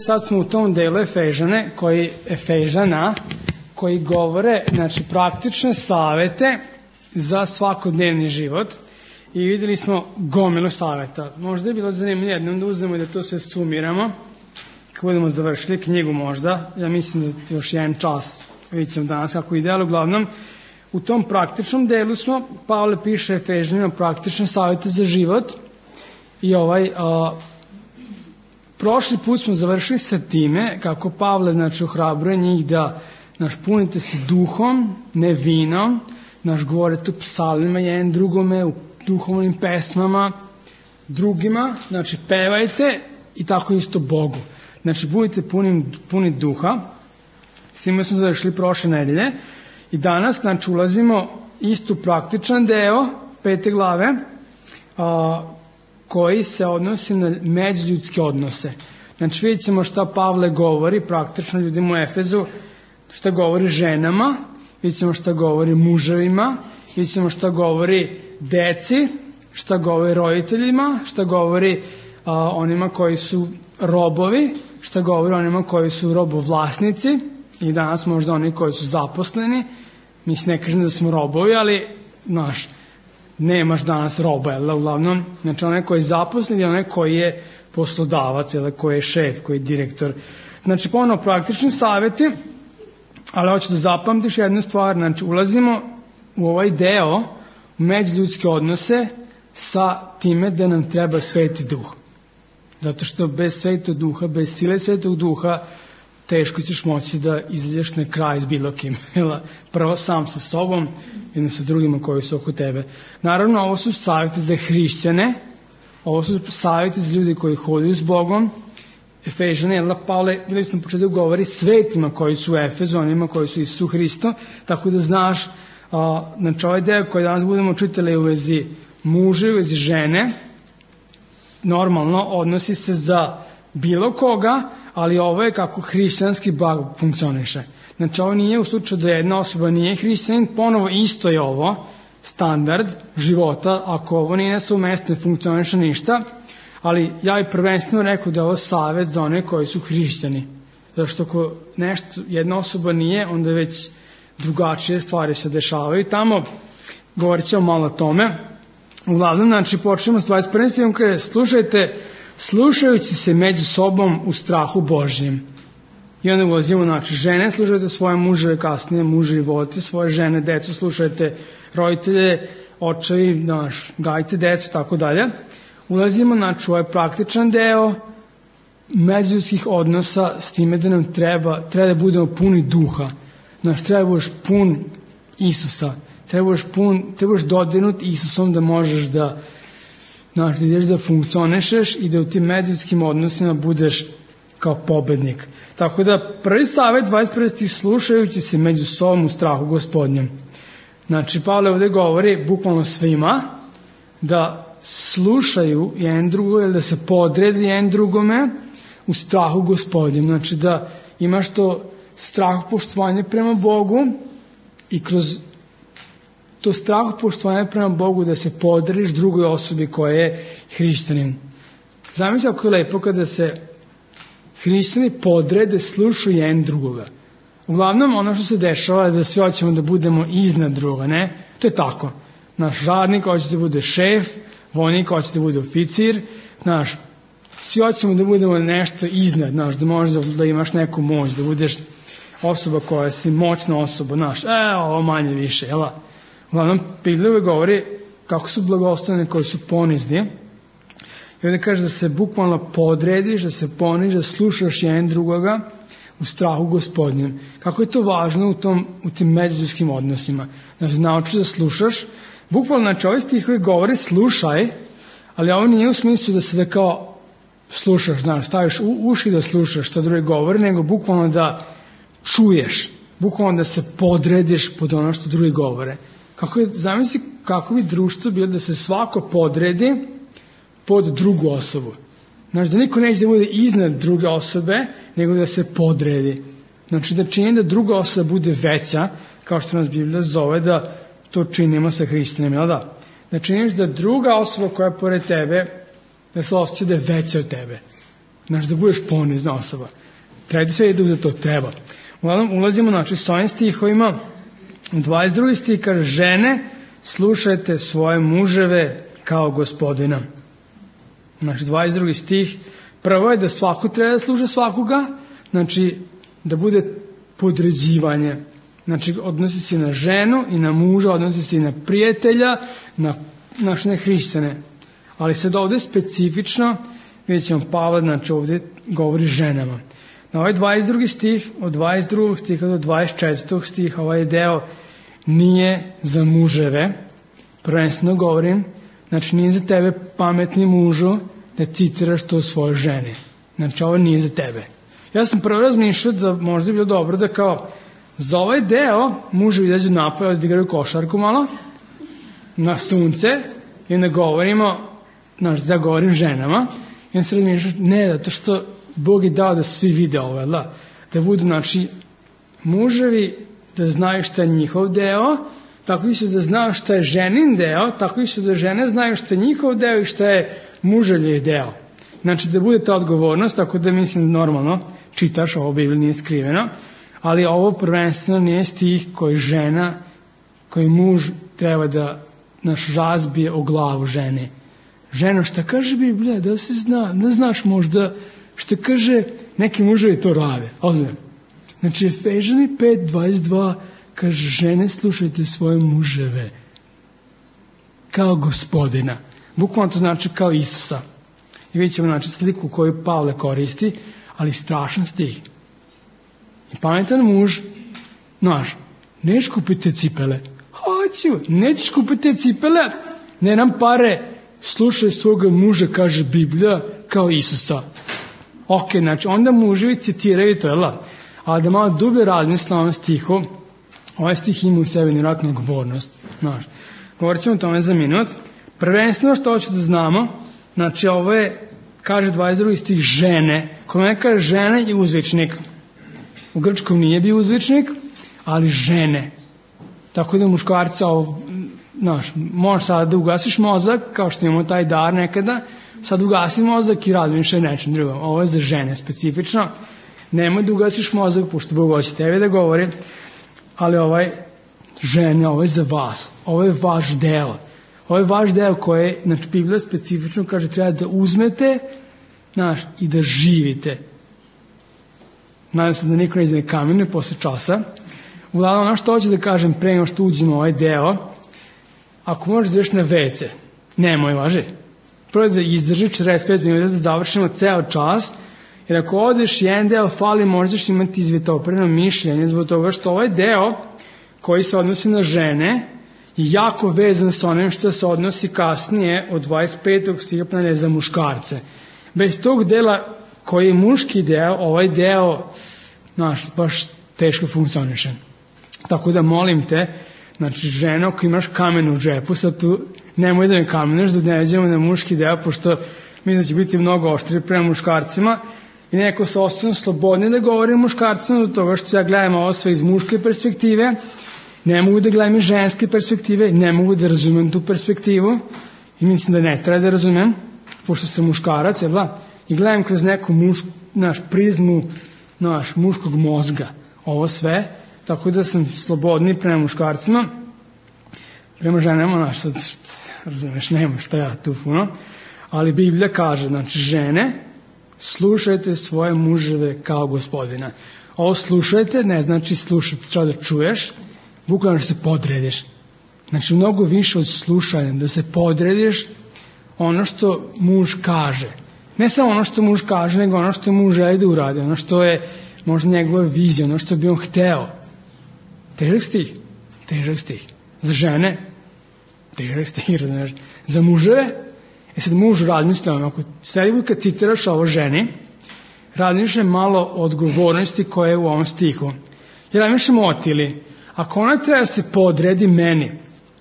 sad smo u tom delu Efežana koji govore, znači, praktične savete za svakodnevni život i videli smo gomilu saveta. Možda je bilo zanimljivo jednom da uzmemo i da to sve sumiramo, kad budemo završili knjigu možda, ja mislim da još jedan čas, vidjet ćemo danas kako ide, ali uglavnom u tom praktičnom delu smo, Pavle piše Efežanima praktične savete za život i prošli put smo završili sa time kako Pavle, znači, ohrabruje njih da, znači, punite se duhom, ne vinom, znači, govorite u psalmima jedan drugome, u duhovnim pesmama drugima, znači, pevajte i tako isto Bogu. Znači, budite puni duha. S time smo završili prošle nedelje i danas, znači, ulazimo istu praktičan deo 5. glave koji se odnosi na međuljudske odnose. Znači, vidjet ćemo šta Pavle govori praktično ljudima u Efezu, šta govori ženama, vidjet ćemo šta govori muževima, vidjet ćemo šta govori deci, šta govori roditeljima, šta govori onima koji su robovi, šta govori onima koji su robovlasnici i danas možda oni koji su zaposleni. Mislim, ne kažem da smo robovi, ali, znaš, nemaš danas roba, jel da, uglavnom, znači onaj koji je zaposlen i onaj koji je poslodavac, jel da, koji je šef, koji je direktor. Znači, ponovno praktični savjeti, ali hoću da zapamtiš jednu stvar, znači ulazimo u ovaj deo, u međuljudske odnose, sa time da nam treba Sveti Duh. Zato što bez Svetog Duha, bez sile Svetog Duha, teško ćeš moći da izađeš na kraj s bilo kim. Prvo sam sa sobom i sa drugima koji su oko tebe. Naravno, ovo su savjeti za hrišćane, ovo su savjeti za ljudi koji hodaju s Bogom. Efežane, jel da, Pavle, bili smo počeli da govori svetima koji su u Efezu, onima koji su Isu Hristo, tako da znaš, znači ovaj deo koji danas budemo čitali u vezi muže, u vezi žene, normalno odnosi se za bilo koga, ali ovo je kako hrišćanski blag funkcioniše. Znači, ovo nije u slučaju da jedna osoba nije hrišćanin, ponovo isto je ovo, standard života, ako ovo nije na svom mjestu, ne funkcioniše ništa, ali ja bih prvenstveno rekao da je ovo savjet za one koji su hrišćani. Zato što ako nešto, jedna osoba nije, onda već drugačije stvari se dešavaju. Tamo govorit ćemo malo o tome. Uglavnom, znači, počnemo s 21. stihom kada slušajte, slušajući se među sobom u strahu Božjem. I onda ulazimo, znači, žene, slušajte svoje muževe, kasnije muževi, volite svoje žene, decu, slušajte roditelje, očevi, gajte decu, tako dalje. Ulazimo, znači, u ovaj praktičan deo međuljudskih odnosa s time da nam treba da budemo puni duha. Znači, treba budeš pun Isusa. Trebaš dodirnuti Isusom da možeš da ideš da funkcionešeš i da u tim međuljudskim odnosima budeš kao pobednik. Tako da prvi savjet 21. stih, slušajući se među sobom u strahu Gospodnjem. Znači, Pavle ovdje govori bukvalno svima da slušaju jedan drugo ili da se podredi jedan drugome u strahu Gospodnjem. Znači, da imaš to strahopoštovanje prema Bogu i kroz to strahopoštovanje prema Bogu da se podrediš drugoj osobi koja je hrišćanin. Zamisli ako je lepo kada se hrišćani podrede, slušaju jedan drugoga. Uglavnom, ono što se dešava je da svi hoćemo da budemo iznad druga, ne? To je tako. Naš radnik hoće da bude šef, vojnik hoće da bude oficir, svi hoćemo da budemo nešto iznad, da možeš da imaš neku moć, da budeš osoba koja si moćna osoba, ovo manje više, jel? Uglavnom, Biblija govori kako su blagosloveni koji su ponizni. I ovdje kaže da se bukvalno podrediš, da se poniš, da slušaš jedan drugoga u strahu Gospodnjem. Kako je to važno u tim međuljudskim odnosima. Znači, naučiš da slušaš. Bukvalno, znači, ovaj stihovi govori slušaj, ali ovo nije u smislu da se da kao slušaš, staviš u uši da slušaš što drugi govori, nego bukvalno da čuješ, bukvalno da se podrediš pod ono što drugi govore. Zamisli kako bi društvo bilo da se svako podredi pod drugu osobu. Znači, da niko neće da bude iznad druge osobe, nego da se podredi. Znači, da čini da druga osoba bude veća, kao što nas Biblija zove da to činimo sa hrišćanima, jel da? Da činiš da druga osoba koja je pored tebe, da se osjeća da je veća od tebe. da budeš ponizna osoba. Treba ti sve ide za to, treba. Uglavnom, ulazimo, s ovim stihovima, u 22. stih kaže, žene, slušajte svoje muževe kao Gospodina. 22. stih, prvo je da svako treba da sluša svakoga, da bude podređivanje. Odnosi se na ženu i na muža, odnosi se i na prijatelja, na hrišćane. Ali sad ovde specifično, vidjet ćemo Pavle, ovde govori ženama. Na ovaj 22. stih, od 22. stiha do 24. stiha, ovaj deo nije za muževe, prvenstveno govorim, nije za tebe, pametni mužu, da citiraš to svoje žene. Ovo nije za tebe. Ja sam prvo razmišljao da možda je bilo dobro da kao za ovaj deo muževi izađu napolje, da igraju košarku malo, na sunce, i onda govorimo, da govorim ženama, i onda se razmišljao, ne, zato što Bog je dao da svi vide ovo, da budu, muževi da znaju šta je njihov deo, tako i su da znaju šta je ženin deo, tako i su da žene znaju šta je njihov deo i šta je muževljev deo. Da bude ta odgovornost, tako da mislim normalno čitaš, ovo Biblija nije skriveno, ali ovo prvenstveno nije stih koji žena, koji muž treba da razbije o glavu žene. Ženo, šta kaže Biblija, da se zna, ne znaš možda šta kaže, neki muževi to rade, ozbiljno. Efežani 5:22 kaže, žene, slušajte svoje muževe kao Gospodina. Bukvalno to znači kao Isusa. I vidjet ćemo sliku koju Pavle koristi, ali strašan stih. I pametan muž, nećeš kupiti cipele. Hoću, nećeš kupiti cipele, ne nam pare, slušaj svoga muža, kaže Biblija, kao Isusa. Ok, onda muževi citiraju to, ali da malo dublje razmisle ovom stihu, ovaj stih ima u sebi nevjerojatnu odgovornost. Govorit ćemo o tome za minut. Prvenstveno što hoću da znamo, ovo je, kaže 22. stih, žene. Kod mene kaže žene i uzvičnik. U grčkom nije bio uzvičnik, ali žene. Tako da muškarca, možeš sada da ugasiš mozak, kao što imamo taj dar nekada, sad ugasi mozak i razmišljaj nečem drugom. Ovo je za žene specifično. Nemoj da ugasiš mozak, pošto Bog hoće tebi da govori, ali žene, ovo je za vas. Ovo je vaš deo. Ovo je vaš deo koje, Biblija specifično kaže, treba da uzmete, i da živite. Nadam se da niko ne izne kamene posle časa. Uglavnom, ono što hoću da kažem pre nego što uđemo u ovaj deo, ako možeš da ideš na WC, nemoj, važi. Prvo da izdrži 45 minuta da završimo ceo čas, jer ako odeš jedan deo fali, možeš imati izvitopreno mišljenje zbog toga što ovaj deo koji se odnosi na žene je jako vezan sa onim što se odnosi kasnije od 25. stiha pa nadalje za muškarce. Bez tog dela koji je muški deo, ovaj deo baš teško funkcioniše. Tako da molim te, ženo, ako imaš kamen u džepu, sad tu nemoj da me kameneš, da ne idemo na muški deo, pošto mislim da će biti mnogo oštriji prema muškarcima i neko se osjećam slobodni da govori muškarcima do toga što ja gledam ovo sve iz muške perspektive, ne mogu da gledam iz ženske perspektive, ne mogu da razumem tu perspektivu i mislim da ne treba da razumem, pošto sam muškarac, i gledam kroz neku prizmu muškog mozga ovo sve, tako da sam slobodni prema muškarcima, prema ženama, sad razumeš, nema šta ja tu puno, ali Biblija kaže, žene, slušajte svoje muževe kao Gospodina. Ovo slušajte ne znači slušati, šta da čuješ, bukvalno da se podrediš. Mnogo više od slušanja, da se podrediš ono što muž kaže. Ne samo ono što muž kaže, nego ono što muž želi da uradi, ono što je možda njegova vizija, ono što bi on hteo. Težak stih. Za žene, težak stih, razumiješ. Za muževe, sad muž razmisli, ako sebi kad citiraš ovo ženi, razmišljaj malo o odgovornosti koja je u ovom stihu. Jer razmišljamo otili, ako ona treba da se podredi meni,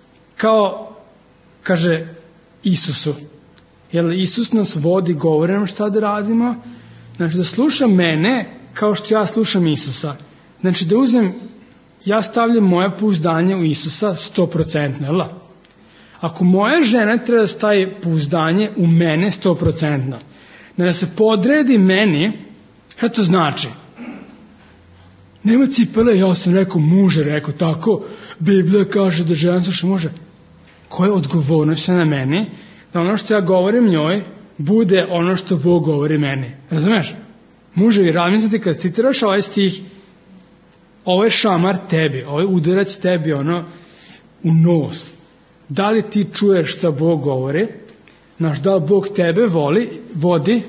kao, kaže, Isusu, jer Isus nas vodi, govori nam šta da radimo, da sluša mene kao što ja slušam Isusa. Da uzem, ja stavljam moje pouzdanje u Isusa 100%, jel? Ako moja žena treba da stavi pouzdanje u mene 100%, da se podredi meni, šta to znači? Nema cipele, ja sam rekao, muže rekao tako, Biblija kaže da žena sluša muže. Koja je odgovornost na meni da ono što ja govorim njoj bude ono što Bog govori meni. Razumeš? Muževi, razmislite kad citiraš ovaj stih, ovo je šamar tebi, ovo je udarac tebi ono u nos. Da li ti čuješ šta Bog govori? Da li Bog tebe vodi,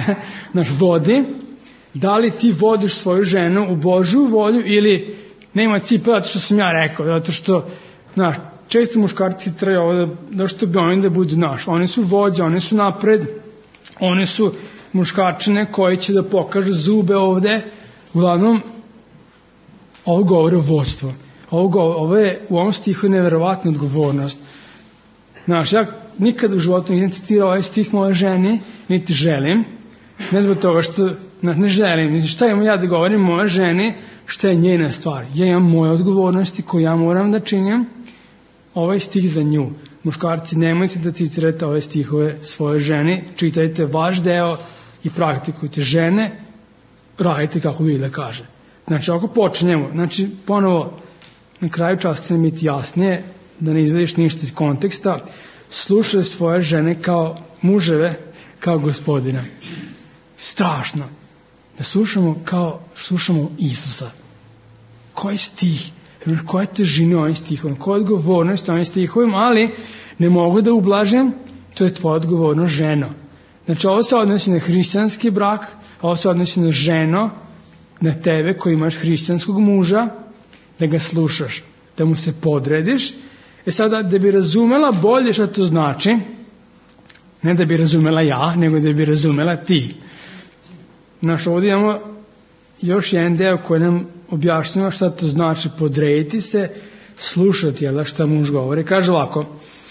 da li ti vodiš svoju ženu u Božju volju ili nema cipela, zato što sam ja rekao, zato što, često muškarci traju ovo da što bi oni da budu oni su vođe, oni su napred, oni su muškarčine koji će da pokažu zube ovde, uglavnom ovo govori o vođstvu. Ovo je u ovom stihu neverovatna odgovornost. Ja nikad u životu nisam citirao ovaj stih moje ženi, niti želim, ne zbog toga što ne želim, šta imam ja da govorim moje ženi, šta je njena stvar. Ja imam moje odgovornosti koje ja moram da činim, ovaj stih za nju. Muškarci, nemojte da citirate ove stihove svoje ženi, čitajte vaš deo i praktikujte. Žene, radite kako Biblija kaže. Ako počnemo, ponovo, na kraju časa će biti jasnije, da ne izvediš ništa iz konteksta, slušaj svoje žene kao muževe, kao gospodina. Strašno. Da slušamo Isusa. Koji stih? Koja težina ovim stihom? Koja odgovornost ovim stihovim? Ali ne mogu da ublažem, to je tvoja odgovornost, ženo. Ovo se odnosi na hrišćanski brak, ovo se odnosi na ženo, na tebe koji imaš hrišćanskog muža, da ga slušaš, da mu se podrediš. Sada, da bi razumela bolje šta to znači, ne da bi razumela ja, nego da bi razumela ti. Ovdje imamo još jedan deo koji nam objašnjava šta to znači podrediti se, slušati, šta muž govori. Kaže ovako,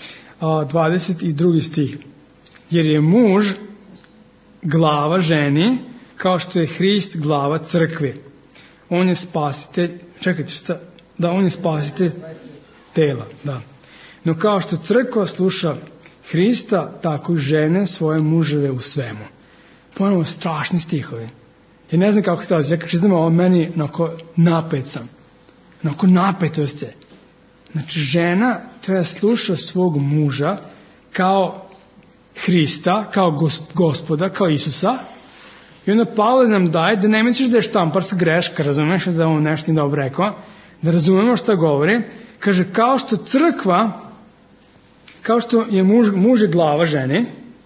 22. stih. Jer je muž glava ženi, kao što je Hrist glava crkvi. On je spasitelj, on je spasitelj tela, da. No kao što crkva sluša Hrista, tako i žene svoje muževe u svemu. Ponovno, strašni stihovi. Ja ne znam kako se različi, ja kažem ovo meni napet sam. Napetost je. Žena treba sluša svog muža kao Hrista, kao Gospoda, kao Isusa. I onda Pavle nam daje da ne misliš da je štamparska greška, razumeš da on nešto nije dobro rekao, da razumemo šta govori. Kaže, kao što crkva, kao što je muž glava žene,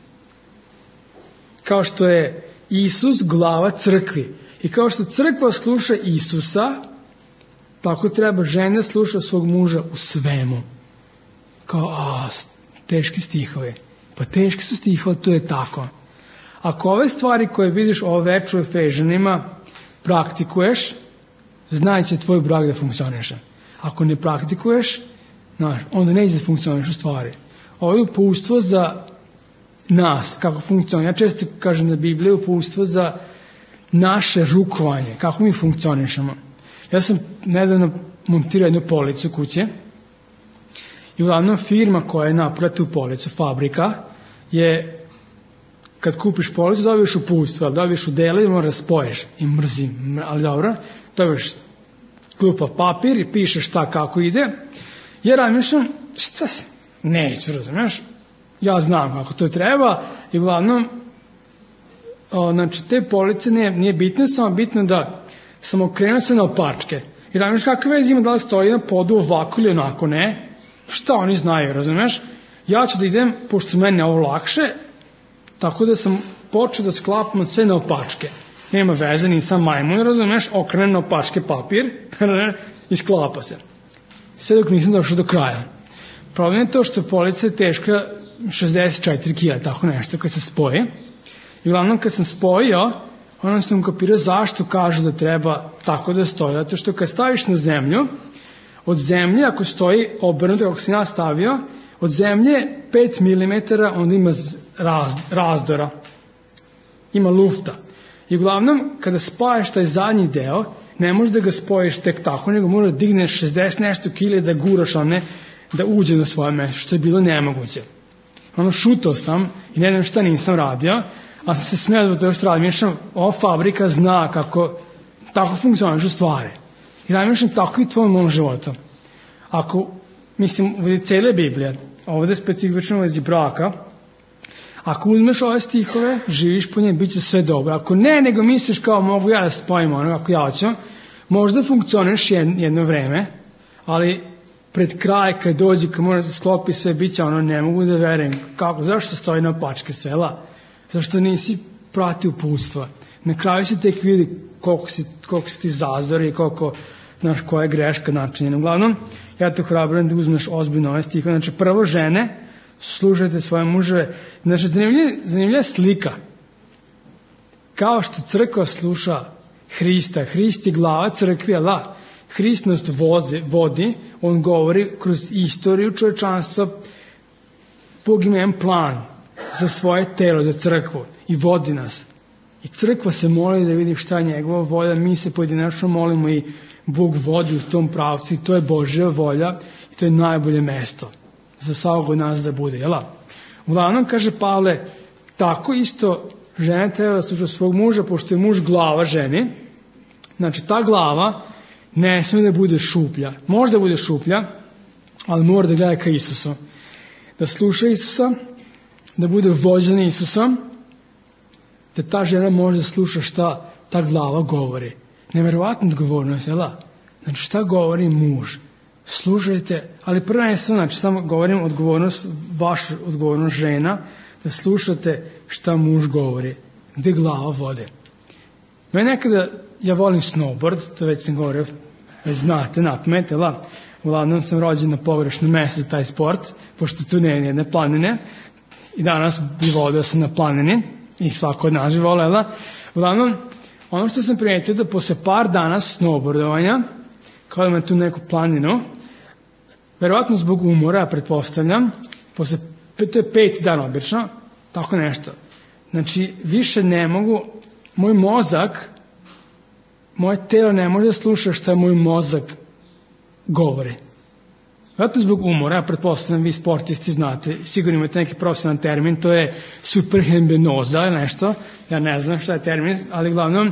kao što je Isus glava crkvi i kao što crkva sluša Isusa, tako treba žena sluša svog muža u svemu. Teški stihovi. Pa teški su stihovi, to je tako. Ako ove stvari koje vidiš ovo večer u Efežanima praktikuješ, znaj će tvoj brak da funkcioniše. Ako ne praktikuješ, onda neće da funkcioniš u stvari. Ovo je uputstvo za nas, kako funkcioniše. Ja često kažem da Biblija je uputstvo za naše rukovanje, kako mi funkcionišemo. Ja sam nedavno montirao jednu policu kuće i uglavnom firma koja je napravila tu policu, fabrika, je kad kupiš policu dobiješ uputstvo, ali dobiješ u dele i moraš da spoješ i mrzim, ali dobro, dobiješ klupa papir i pišeš šta kako ide. Ja razmišljam, neću, razumiješ? Ja znam kako to treba i uglavnom, te police nije bitno, samo bitno da sam okrenuo sve na opačke. I razmišljam kakve veze ima da li stoji na podu ovako ili onako, ne? Šta oni znaju, razumiješ? Ja ću da idem, pošto meni je ovo lakše, tako da sam počeo da sklapam sve na opačke. Nema veze, nisam majmun, razumiješ? Okrenem na opačke papir i sklapa se. Sve dok nisam došao do kraja. Problem je to što polica je teška 64 kila, tako nešto, kad se spoje. I uglavnom kad sam spojio, onda sam kapirao zašto kažu da treba tako da stoji. Zato što kad staviš na zemlju, od zemlje, ako stoji obrnuto, kako sam ja stavio, od zemlje 5 mm, onda ima razdora. Ima lufta. I uglavnom, kada spajaš taj zadnji deo, ne možeš da ga spojiš tek tako, nego moraš da digneš 60 nešto kile da guraš, a ne da uđe na svoje mesto, što je bilo nemoguće. Šutao sam i ne znam šta nisam radio, A sam se smijao da to još razmišljam, ova fabrika zna kako tako funkcionišu stvari. I razmišljam tako i tvojom mom životom. Ako, mislim, u cijele Biblije, ovdje specifično u vezi braka, ako uzmeš ove stihove, živiš po njim, bit će sve dobro. Ako ne, nego misliš kao mogu ja da spojim ono, ako ja ću, možda funkcioniš jedno vreme, ali pred kraj, kad dođe, kad mora se sklopi sve, bit će ono, ne mogu da verujem. Kako? Zašto stoji na pačke svela? Zašto nisi pratio uputstva? Na kraju se tek vidi koliko si ti zazori i znaš, koja je greška načinjena. Uglavnom, ja te hrabrujem da uzmeš ozbiljno ove stihove. Znači, prvo žene, slušajte svoje muževe. Znači, zanimljiva slika. Kao što crkva sluša Hrista, Hrist je glava crkve, Hrist nas vodi, on govori kroz istoriju čovječanstva, Bog ima jedan plan za svoje telo, za crkvu i vodi nas. I crkva se moli da vidi šta je njegova volja, mi se pojedinačno molimo i Bog vodi u tom pravcu i to je Božja volja i to je najbolje mesto za svakog od nas da bude, jel? Uglavnom, kaže Pavle, tako isto žena treba da sluša svog muža, pošto je muž glava ženi. Znači, ta glava ne smije da bude šuplja. Možda bude šuplja, ali mora da gleda ka Isusu. Da sluša Isusa, da bude vođena Isusom, da ta žena može da sluša šta ta glava govori. Neverovatna odgovornost, jel? Znači, šta govori muž? Slušajte, ali prvenstveno, znači, samo govorim vaša odgovornost žena, da slušate šta muž govori, gde glava vode. Mene nekada, ja volim snowboard, to već sam govorio, već znate, napamet, jel? Uglavnom sam rođen na pogrešnom mjestu za taj sport, pošto tu nema jedne planine, i danas bi volio da sam na planini, i svako od nas bi volio, jel? Uglavnom, ono što sam primetio da posle par dana snowboardovanja, kao da imam tu neku planinu, verovatno zbog umora, pretpostavljam, to je 5 dana obično, tako nešto. Znači, više ne mogu, moj mozak, moje telo ne može da sluša šta moj mozak govori. Verovatno zbog umora, pretpostavljam, vi sportisti znate, sigurno imate neki profesionalan termin, to je superhembenoza ili nešto, ja ne znam šta je termin, ali uglavnom,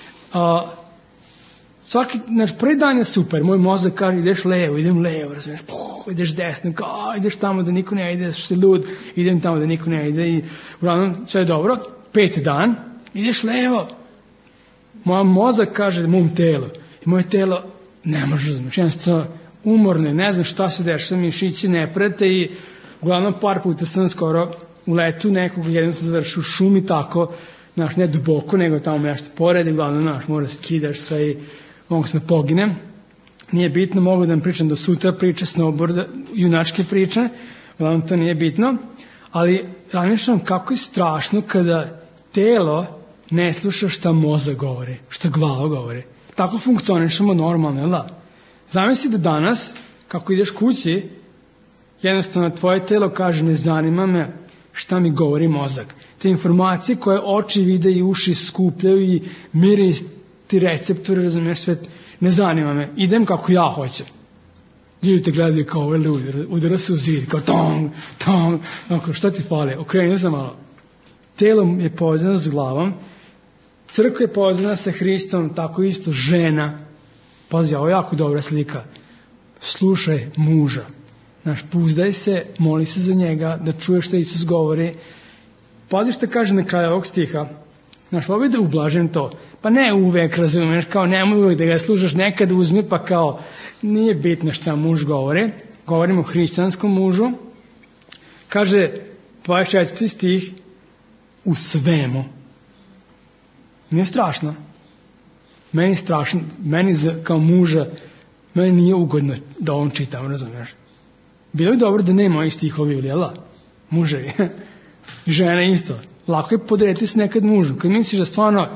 znači, prvi dan je super, moj mozak kaže ideš levo, idem levo, razumiješ, ideš desno, ideš tamo da niko ne ide, ideš si lud, idem tamo da niko ne ide i uglavnom sve je dobro, 5 dan, ideš levo, moj mozak kaže mom telu i moje telo ne može, razumiješ, jednostavno umorno, ne znam šta se dešava, mišići ne prate i uglavnom par puta sam skoro u letu nekog, jednom sam završio u šumi tako, znaš, ne duboko, nego tamo nešto pored i uglavnom, znaš, mora skidaš sve i mogu se da poginem. Nije bitno, mogu da vam pričam do sutra priče, snowboard, junačke priče, uglavnom to nije bitno, ali razmišljam kako je strašno kada telo ne sluša šta mozak govori, šta glava govori. Tako funkcionišemo normalno, jel da? Zamisli da danas, kako ideš kući, jednostavno tvoje telo kaže ne zanima me šta mi govori mozak. Te informacije koje oči vide i uši skupljaju i miris ti receptori, razumiješ, sve, ne zanima me, idem kako ja hoćem. Ljudi te gledaju kao ove ljudi, udara se u zid, kao tong, šta ti fali, okreni se malo. Telo je povezano s glavom, crkva je povezana sa Hristom, tako isto žena. Pazi, ovo je jako dobra slika. Slušaj muža. Znaš, pouzdaj se, moli se za njega, da čuješ šta Isus govori. Pazi šta kaže na kraju ovog stiha. Znaš, ovo je da ublažim to. Pa ne uvek, razumiješ, kao nemoj uvek da ga slušaš, nekad uzmi, pa kao nije bitno šta muž govori. Govorimo o hrišćanskom mužu. Kaže 24. stih, u svemu. Nije strašno. Meni je strašno, kao muža, meni nije ugodno da ovom čitam, razumiješ. Bilo je dobro da nema ovih stihova ili, jel? Muževi. Žena isto. Lako je podrediti se nekad mužu. Kad misliš da stvarno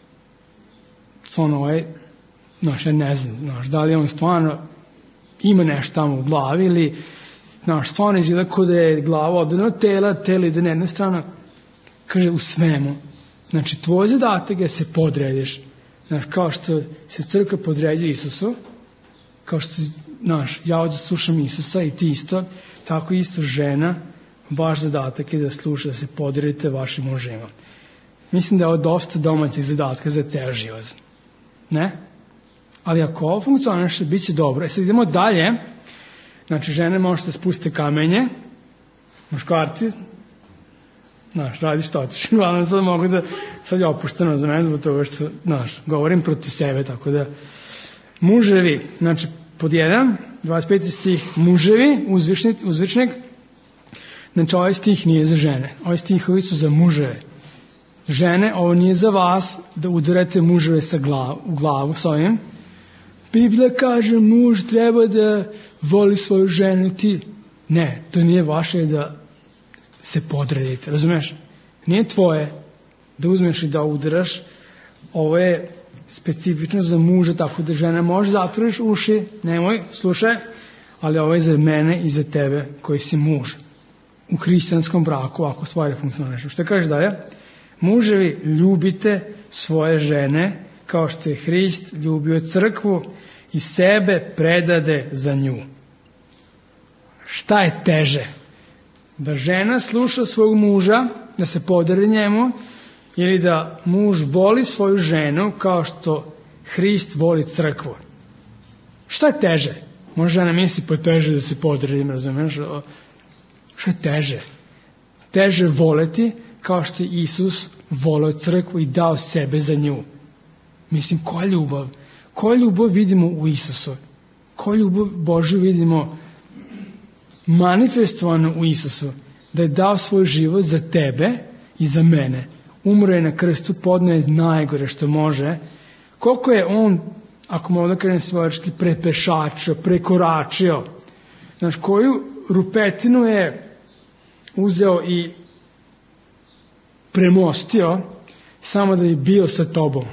znaš, ja ne znam, znaš, da li on stvarno ima nešto tamo u glavi ili, znaš, stvarno izgleda kod da je glava odvojena od tela, telo ide na jednu stranu. Kaže, u svemu. Znači, tvoj zadatak je se podrediš. Znaš, kao što se crkva podređuje Isusu, kao što, znaš, ja ovdje slušam Isusa i ti isto, tako isto žena, vaš zadatak je da sluša, da se podredite vašim mužima. mislim da je ovo dosta domaćih zadatka za ceo život. Ne? Ali ako ovo funkcioniše, bit će dobro. Sad idemo dalje. Znači, žene možete da spuste kamenje, muškarci, radi što otiš. Glavno sad mogu da, sad je opušteno za mene, zbog toga što, govorim protiv sebe, tako da, muževi, znači, pod 1, 25. stih, muževi, uzvičnik, znači, ovaj stih nije za žene, ovaj stihovi su za muževe. Žene, ovo nije za vas da udarate muževe u glavu s ovim. Biblija kaže, muž treba da voli svoju ženu, ti. Ne, to nije vaše da se podredite, razumeš? Nije tvoje da uzmeš i da udaraš. Ovo je specifično za muža, tako da žena može zatvoriš uši, nemoj, slušaj, ali ovo je za mene i za tebe koji si muž. U hrišćanskom braku, ako stvari funkcionišu. Što kaže dalje? Muževi, ljubite svoje žene kao što je Hrist ljubio crkvu i sebe predade za nju. Šta je teže? Da žena sluša svog muža, da se podari njemu, ili da muž voli svoju ženu kao što Hrist voli crkvu? Šta je teže? Može žena misli, pa teže da se podarim, razumiješ? Šta je teže? Teže voleti kao što je Isus voleo crkvu i dao sebe za nju. Mislim, koja ljubav? Koju ljubav vidimo u Isusu? Koju ljubav Božju vidimo manifestovano u Isusu? Da je dao svoj život za tebe i za mene. Umro je na krstu, podneo je najgore što može. Koliko je on, ako mogu da kažem svojački, prepešačio, prekoračio. Znaš, koju rupetinu je uzeo i premostio samo da je bio sa tobom.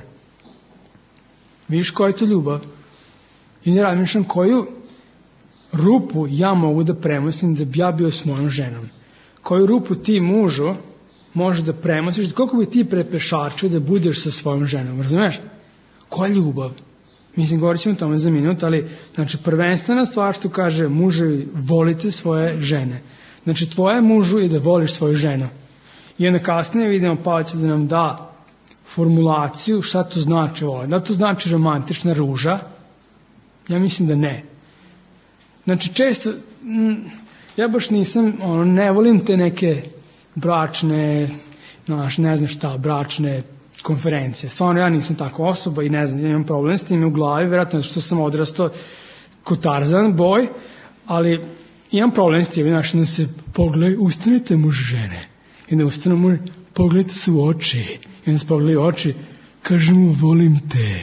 Vidiš koja je to ljubav? I ne razmišljam koju rupu ja mogu da premostim da bi ja bio s mojom ženom. Koju rupu ti mužu možeš da premostiš, koliko bi ti prepešačio da budeš sa svojom ženom, razumeš? Koja ljubav? Mislim, govorit ćemo o tome za minut, ali znači prvenstvena stvar što kaže muževi, volite svoje žene. Znači tvoje mužu je da voliš svoju ženu. I onda kasnije vidimo Pavle će da nam da formulaciju šta to znači ovo. Da to znači romantična ruža? Ja mislim da ne. Znači često, ja baš nisam, ne volim te neke bračne, ne znam šta, bračne konferencije. Stvarno ja nisam takva osoba i ne znam, imam problem s tim u glavi, vjerojatno što sam odrastao ko Tarzan, boj, ali imam problem s tim, znači da se pogledaj, ustanite muž žene. I onda ustane muž, pogledajte se u oči. I onda se pogledaju oči, kaže mu, volim te.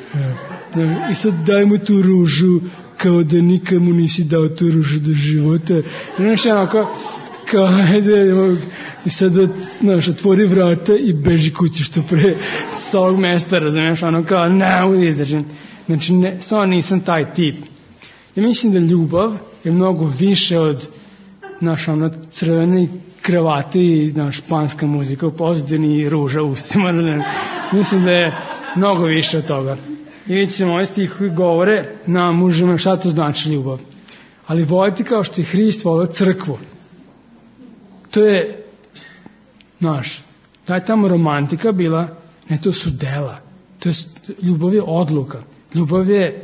I sad daj mu tu ružu, kao da nikad mu nisi dao tu ružu do života. Znači, kao, ajde, i sad, otvori vrata i beži kući što pre sa ovog mesta, razumiješ, kao, ne, izdržim. Znači, samo nisam taj tip. Ja mislim da ljubav je mnogo više od crveni kravate i španska muzika u pozadini i ruža u ustima. Mislim da je mnogo više od toga. I vidjet ćemo ovaj stih koji govore na mužima šta to znači ljubav. Ali voliti kao što je Hrist volio crkvu. To je, da je tamo romantika bila, ne, to su dela. To je, ljubav je odluka. Ljubav je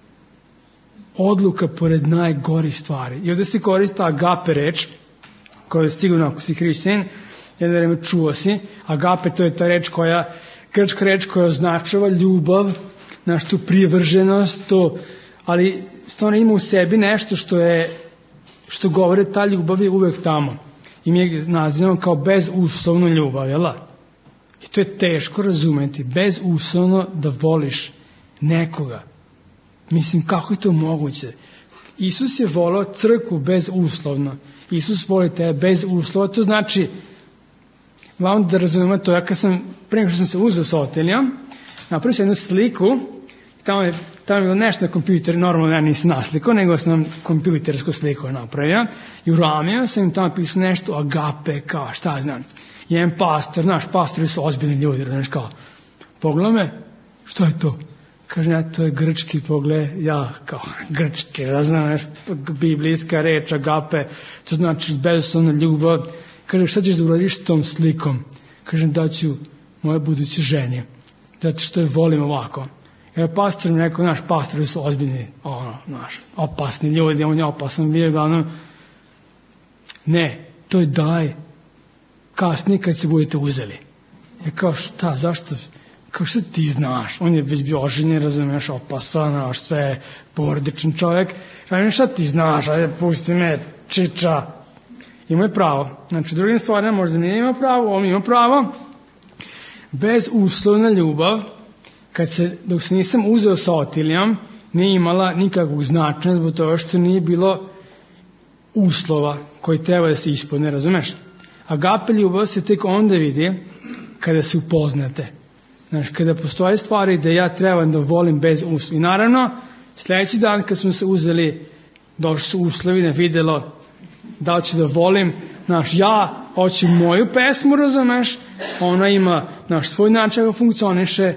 odluka pored najgorih stvari. I ovdje se koristi agape reč, koja je sigurno ako si hrišćanin, jedno vreme čuo si, agape to je ta reč koja, grčka reč koja označava ljubav, tu privrženost, to, ali stvarno ima u sebi nešto što govore ta ljubav je uvek tamo. I mi je nazivamo kao bezuslovnu ljubav, jel? I to je teško razumeti, bezuslovno da voliš nekoga. Mislim, kako je to moguće? Isus je volao crkvu bezuslovno. Isus voli tebe bez uslova. To znači, glavno da razumemo to, ja prije nego što sam se uzeo s Otelijom, napravio sam jednu sliku, tamo je bilo nešto na kompjuteru, normalno ja nisam naslikao, nego sam kompjutersku sliku napravio i uramio sam im tamo pisao nešto agape, kao šta znam. Jedan pastor, pastori su ozbiljni ljudi, kao, pogledaj me, što je to? Kaže, to je grčki pogled, ja kao grčki, razumeš, biblijska reč, agape, to znači bezuslovna ljubav. Kaže, šta ćeš da uradiš s tom slikom? Kaže, daću moje buduće ženi, zato što je volim ovako. Jer pastor mi rekao, naš pastori su ozbiljni, opasni ljudi, on je opasan, vi je glavnom, ne, to je daj, kasnije kad se budete uzeli. Ja kao šta, zašto, kao što ti znaš, on je već bio oženjen, razumiješ, opasan, sve, porodičan čovjek, šta ti znaš, ajde, pusti me, čiča. Ima je pravo. Znači, drugim stvarima možda nije ima pravo, on ima pravo. Bezuslovna ljubav, dok se nisam uzeo sa Otilijom, nije imala nikakvog značaja zbog toga što nije bilo uslova koji treba da se ispune, razumeš? Agape ljubav se tek onda vidi kada se upoznate. Znači, kada postoje stvari da ja trebam da volim bez uslova. I naravno, sljedeći dan kad smo se uzeli, došli su uslovi na videlo da ću da volim, ja hoću moju pesmu, razumeš, ona ima svoj način kako funkcioniše,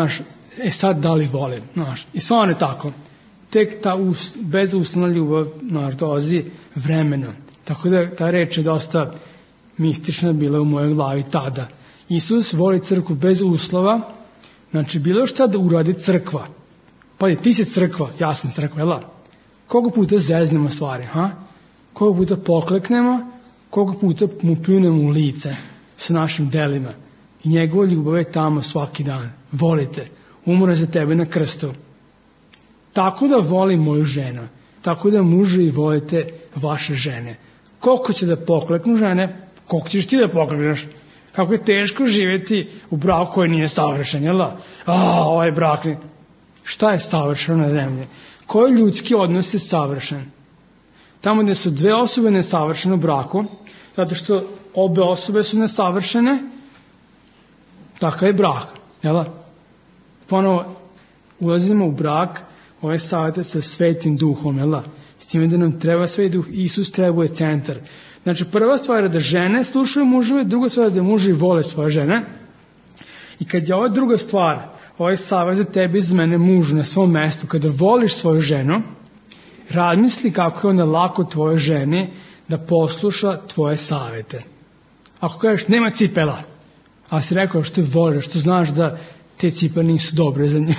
sad da li volim, i stvarno je tako. Tek ta bezuslovna ljubav dolazi vremenom. Tako da ta reč je dosta mistična bila u mojoj glavi tada. Isus voli crkvu bez uslova, znači bilo šta da uradi crkva. Pa ti si crkva, ja sam crkva, jel? Koliko puta zeznemo stvari, koliko puta pokleknemo, koliko puta mu pljunemo u lice sa našim delima. I njegova ljubav je tamo svaki dan. Volite, umre za tebe na krstu. Tako da volim moju ženu, tako da muževi volite vaše žene. Koliko će da pokleknu žene, koliko ćeš ti da poklekneš? Kako je teško živjeti u braku koji nije savršen, jel da? Ovaj brak nije. Šta je savršeno na zemlji? Koji ljudski odnos je savršen? Tamo gdje su dve osobe nesavršene u braku, zato što obe osobe su nesavršene, takav je brak, jel da? Ponovo ulazimo u brak, ovaj savjet sa Svetim Duhom, jel da? S time da nam treba Sveti Duh, Isus trebuje centar. Znači, prva stvar je da žene slušaju muževe, druga stvar je da muževi vole svoje žene. I kad je ova druga stvar, ovaj savjet za tebe iz mene mužu na svom mestu, kada voliš svoju ženu, razmisli kako je onda lako tvojoj ženi da posluša tvoje savjete. Ako kažeš, nema cipela, a si rekao što voliš, što znaš da te cipele nisu dobre za nju,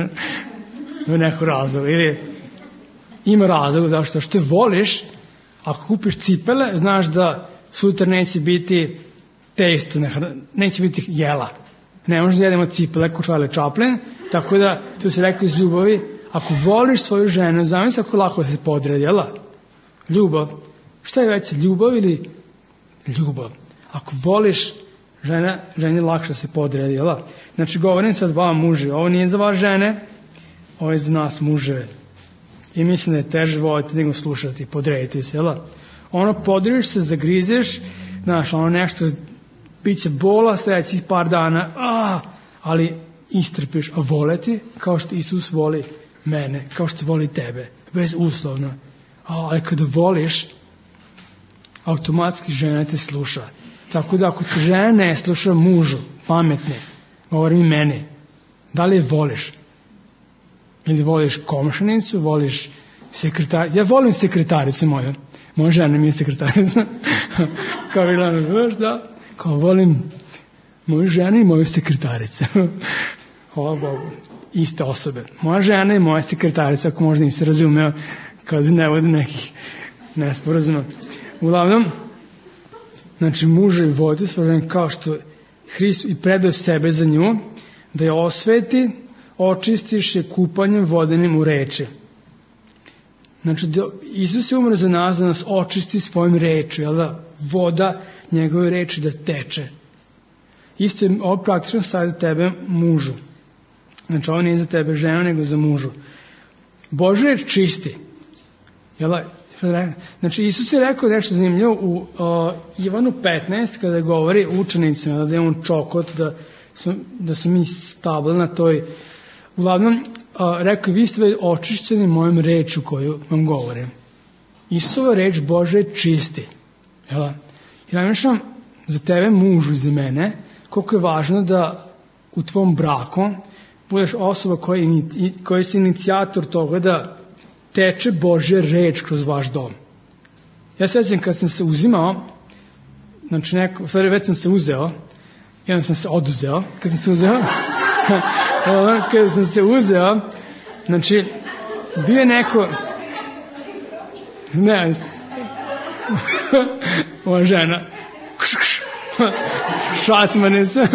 ima neko razlog, ili ima razlog zašto što voliš, ako kupiš cipele, znaš da sutra neće biti taste, neće biti jela. Ne možeš da jedemo cipele ko Charlie Chaplin, tako da tu se rekao iz ljubavi, ako voliš svoju ženu, zamisli kako lako se podredi, jela? Ljubav. Šta je veće, ljubav ili ljubav? Ako voliš ženi lakše se podredi, jela? Znači, govorim sad vam muži, ovo nije za vas žene, ovo je za nas muževe. I mislim da je teže voliti nego slušati, podrediti se, jela? Podrediš se, zagrizeš, nešto, bit će bola sljedećih par dana, ali istrpiš, a voleti kao što Isus voli mene, kao što voli tebe, bezuslovno. Ali kada voliš, automatski žena te sluša. Tako da ako te žena ne sluša mužu, pametne, govori mi meni, da li je voliš? Ili voliš komšanicu, voliš sekretaricu? Ja volim sekretaricu moju. Moja žena mi je sekretarica. Kao bi gledano, da? Kao volim moju ženu i moju sekretaricu. Hvala Bogu. Iste osobe. Moja žena i moja sekretarica, ako možda nisi razumeo, kad ne vodi nekih nesporazuma. Uglavnom, znači muževi volite svoju ženu kao što Hrist i predao sebe za nju, da je osveti, očistiš je kupanjem vodenim u reči. Znači, Isus je umro za nas da nas očisti svojim reču, jel da voda njegove reči da teče. Isto je ovo praktično sad za tebe mužu. Znači, ovo nije za tebe žena, nego za mužu. Božja reč čisti. Jel da? Znači, Isus je rekao nešto zanimljivo u Ivanu 15, kada govori učenicima, da je on čokot, da su mi stabli na toj. Uglavnom, rekao, vi ste očišćeni mojom reču koju vam govorim. Isusova reč Božja je čisti. Jel? I namišljam za tebe mužu i za mene, koliko je važno da u tvom braku budeš osoba koja je inicijator toga da teče Božja reč kroz vaš dom. Ja se sjećam kad sam se uzimao, znači već sam se uzeo, jednom sam se oduzeo, kad sam se uzeo, znači, bio je neko, ne, ova žena, šacmanica,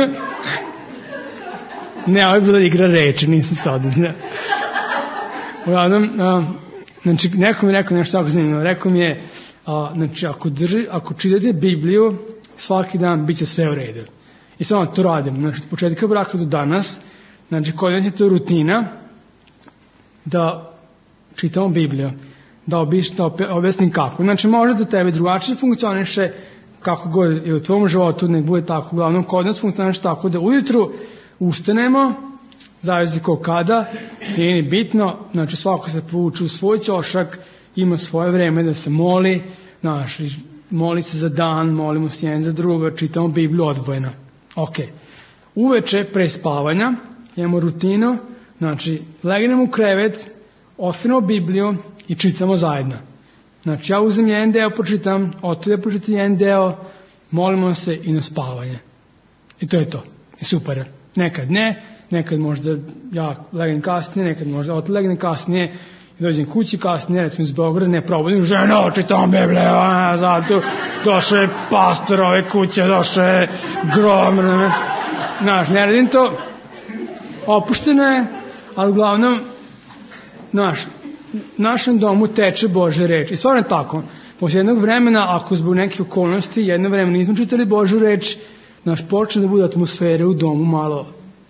ne, ovo je bila igra reči, nisam se oduzeo. Uglavnom, znači, neko mi je rekao nešto tako zanimljivo, rekao mi je, znači, ako čitate Bibliju, svaki dan bit će sve u redu. I samo to radim, znači, od početka braka do danas, znači, kod nas je to rutina, da čitamo Bibliju, da objasnim kako. Znači, možda za tebe drugačije funkcioniše, kako god je u tvom životu, nek bude tako. Uglavnom, kod nas funkcioniše tako da ujutru ustanemo, zavisi ko kada, nije ni bitno, znači svako se povuče u svoj ćošak, ima svoje vreme da se moli, znači, moli se za dan, molimo se jedan za druga, čitamo Bibliju odvojeno. Ok. Uveče, pre spavanja, imamo rutinu, znači, legnemo u krevet, otvorimo Bibliju i čitamo zajedno. Znači, ja uzem jedan deo, pročitam, otvore pročitam jedan deo, molimo se i na spavanje. I to je to. I super. Nekad ne, nekad možda ja legnem kasnije, nekad možda legnem kasnije i dođem kući kasnije, recimo iz Beograda, ne probudim, ženo, čitam Bibliju, zato došle pastor ove kuće, došle grom, znaš, ne radim to, opušteno je, ali uglavnom, znaš, u našem domu teče Božja reč. I stvarno je tako. Posle jednog vremena, ako zbog nekih okolnosti, jedno vreme nismo čitali Božju reč, znaš, počne da bude atmosfera u domu malo,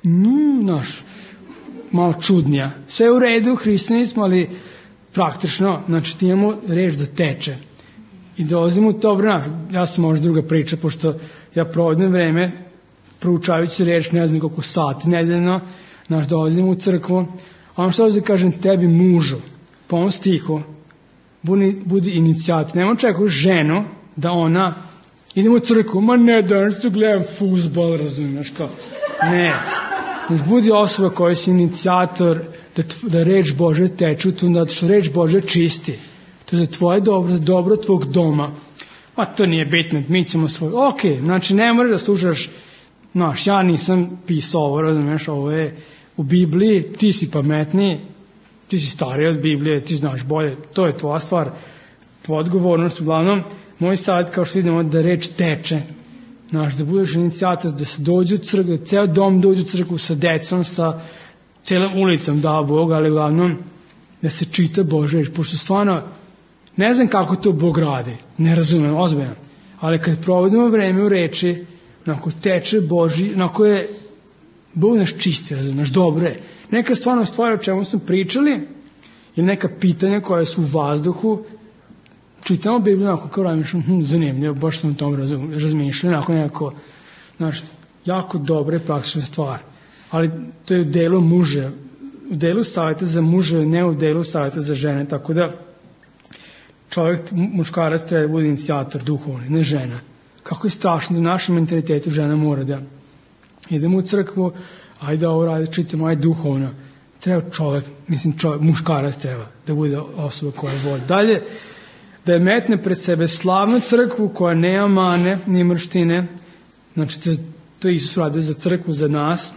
malo čudnija. Sve u redu, hrišćani smo, ali praktično, znači, ti imamo reč da teče. I dolazimo u to vreme, ja sam možda druga priča, pošto ja provodim vreme, proučavajući reč, ne znam koliko sati nedeljno, znaš, dolazimo u crkvu, a ono što da kažem tebi mužu, po ovom stihu, budi inicijator. Nemo čekati ženu da ona, idemo u crkvu, ma ne, danas ću gledam fuzbol, razumiješ kao. Ne. Znači, budi osoba koja si inicijator da reč Bože teče u tu, da što reč Bože čisti. To je za tvoje dobro, za dobro tvog doma. A to nije bitno, mi ćemo svoj. Ok, znači ne moraš da slušaš, znaš, ja nisam pisao ovo, razumiješ, ovo je u Bibliji, ti si pametniji, ti si stariji od Biblije, ti znaš bolje, to je tvoja stvar, tvoja odgovornost. Uglavnom, moj savjet, kao što vidimo, da reč teče, znaš, da budeš inicijator, da se dođe u crkvu, da ceo dom dođe u crkvu sa decom, sa celom ulicom, da Bog, ali uglavnom da se čita Božja reč, pošto stvarno, ne znam kako to Bog radi, ne razumem, ozbiljno, ali kad provodimo vreme u reči, onako teče Božji, onako je Bog nas čisti, razumiješ, dobro je. Neka stvarno stvar o čemu smo pričali ili neka pitanja koja su u vazduhu, čitamo Bibliju onako kao razmišljamo, zanimljivo, baš sam o tom razmišljali, onako nekako, znaš, jako dobra i praktična stvar. Ali to je u delu muža, u delu savjeta za muže, ne u delu savjeta za žene, tako da čovjek, muškarac treba da bude inicijator duhovni, ne žena. Kako je strašno da u našem mentalitetu žena mora da idemo u crkvu, ajde ovo radi, čitamo, ajde duhovno. Treba čovjek, muškarac treba da bude osoba koja voli. Dalje, da je metne pred sebe slavnu crkvu koja nema mane, ni mrštine. Znači, to je Isus radio za crkvu, za nas.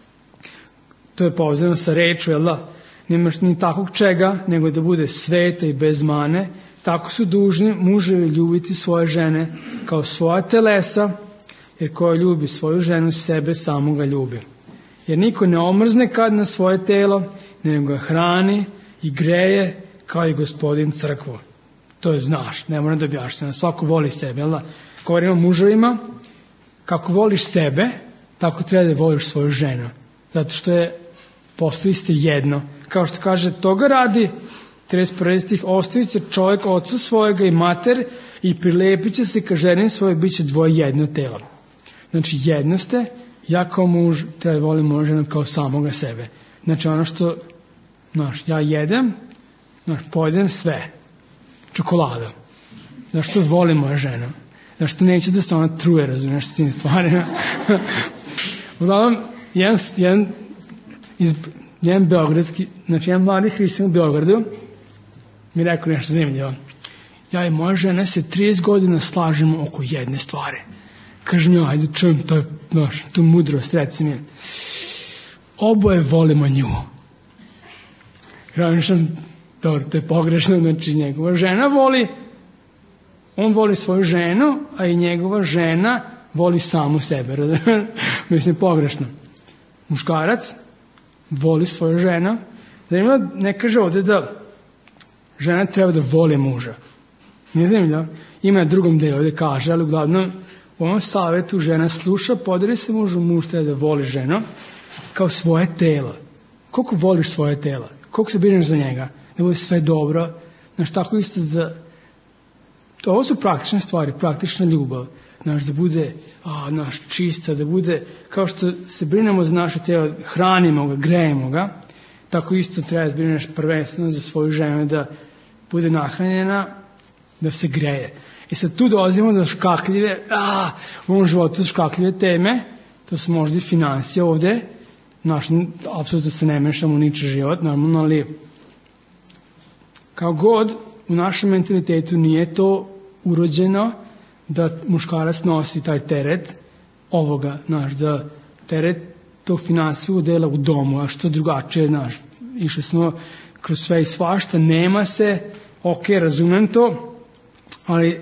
To je povezano sa reču, jel da? Ni takvog čega, nego da bude sveta i bez mane. Tako su dužni muževi ljubiti svoje žene kao svoja telesa, jer ko ljubi svoju ženu, sebe samoga ljubi. Jer niko ne omrzne kad na svoje telo, nego ga hrani i greje kao i Gospodin crkvu. To je, znaš, ne moram da objašnjam, svako voli sebe, jel da? Govorimo muževima, kako voliš sebe, tako treba da voliš svoju ženu. Zato što postali ste jedno. Kao što kaže, toga radi, 31. stih, ostavit će čovjek oca svojega i mater i prilepit će se ka ženi svoje, bit će dvoje jedno telo. Znači, jedno ste, ja kao muž treba da volim moju ženu kao samoga sebe. Znači, ono što, znaš, ja jedem, znaš, pojedem sve. Čokolada. Zašto volim moju ženu? Zašto neće da se ona truje, razumiješ, s tim stvarima? Uglavnom, jedan beogradski, znači jedan mladi hrišćan u Beogradu mi rekao nešto zanimljivo. Ja i moja žena se 30 godina slažemo oko jedne stvari. Kažem ja, ajde čujem tu mudrost, reci mi. Oboje volimo nju. Razmišljam, dobro, to je pogrešno, znači njegova žena on voli svoju ženu, a i njegova žena voli samu sebe. Mislim, pogrešno. Muškarac voli svoju ženu, ne kaže ovde da žena treba da voli muža. Ne znam da ima na drugom delu ovde kaže, ali uglavnom u ovom savjetu žena sluša, podari se mužu, muž treba da voli ženu kao svoje telo. Koliko voliš svoje telo? Koliko se brineš za njega? Da bude sve dobro? Znaš, tako isto ovo su praktične stvari, praktična ljubav. Znaš, da bude čista, da bude kao što se brinemo za naše telo, hranimo ga, grejemo ga, tako isto treba da brineš prvenstveno za svoju ženu da bude nahranjena, da se greje. I sad tu dolazimo do škakljive, u ovom životu škakljive teme, to su možda i finansije ovde, apsolutno se ne mešamo u ničiji život, normalno, ali kao god u našem mentalitetu nije to urođeno da muškarac nosi taj teret ovoga, da teret tog finansiju dela u domu, a što drugačije, išli smo kroz sve i svašta, nema se, ok, razumem to, ali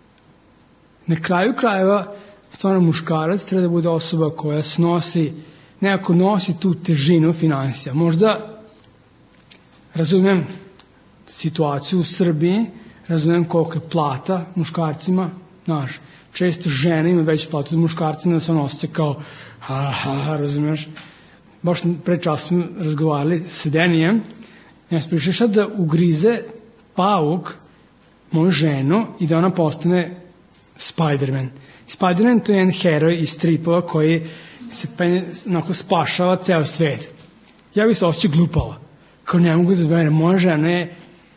na kraju krajeva stvarno muškarac treba da bude osoba koja nekako nosi tu težinu finansija. Možda razumem situaciju u Srbiji, razumem koliko je plata muškarcima, često žene ima veću platu od muškarcima, da se on osjeća kao razumeš, baš pre čas smo razgovarali s Denijem, ja sam prišao da ugrize pauk moju ženu i da ona postane Spider-Man. Spider-Man to je jedan heroj iz stripova koji se spašava ceo svet. Ja bih se osjećao glupavo. Kao ne mogu da verujem, moja žena je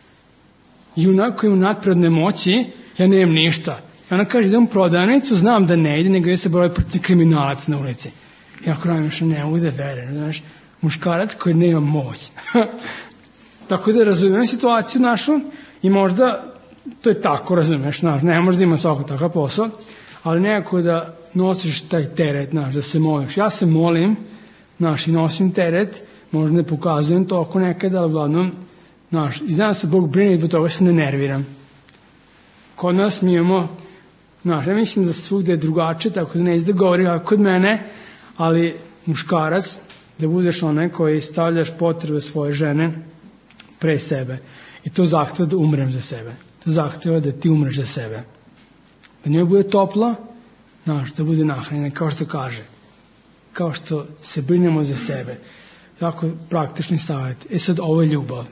junak koji ima nadprirodne moći, ja nemam ništa. I ona kaže, idem u prodavnicu, znam da ne ide, nego je se broj protiv kriminalac na ulici. Ja ako ne mogu da verujem, muškarac koji nema moć. Tako da razumijem situaciju našu i možda to je tako, razumeš, ne možda ima svako takav posao, ali nekako da nosiš taj teret, da se moliš. Ja se molim, i nosim teret, možda ne pokazujem to oko nekada, ali uglavnom, i znam da se Bog brine i zbog toga se ne nerviram. Kod nas mi imamo, ja mislim da svugde je drugačije, tako da ne izda govori kako kod mene, ali muškarac, da budeš onaj koji stavljaš potrebe svoje žene pre sebe. I to zahteva da umrem za sebe. To zahteva da ti umreš za sebe. Da njoj bude toplo, da bude nahranjena, kao što kaže. Kao što se brinemo za sebe. Tako praktični savjet. Sad ovo je ljubav.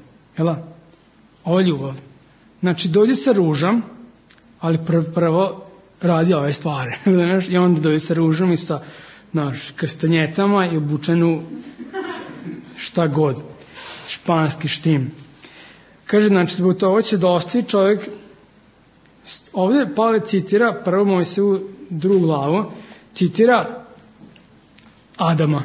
Ovo je ljubav. Znači, dođi sa ružom, ali prvo radi ove stvari. I onda dođi sa ružom i sa krstanjetama i obučenu šta god. Španski štim. Kaže, znači, zbog toga će dosti čovjek, ovdje Pavle citira, prvo Mojsiju drugu glavu, citira Adama.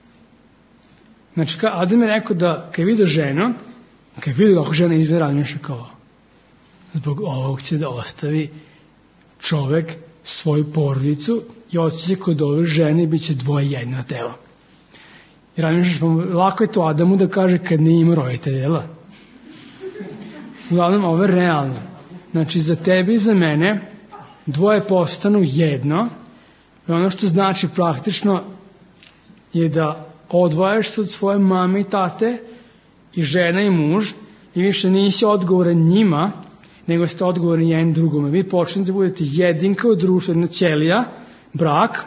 Znači, Adam je rekao da kad je vidio ženu, kad je vidio kako žena izgleda, razmišlja kao, zbog ovog će da ostavi čovjek svoju porodicu i otići kod ove žene i bit će dvoje jedno telo. I razmišljaš, lako je to Adamu da kaže kad nije imao roditelja, jel? Uglavnom, ovo je realno. Znači, za tebe i za mene dvoje postanu jedno i ono što znači praktično je da odvajaš se od svoje mame i tate i žena i muž i više nisi odgovoran njima, nego ste odgovorni jedan drugome. Vi počnete da budete jedinka u društvu, jedna ćelija, brak.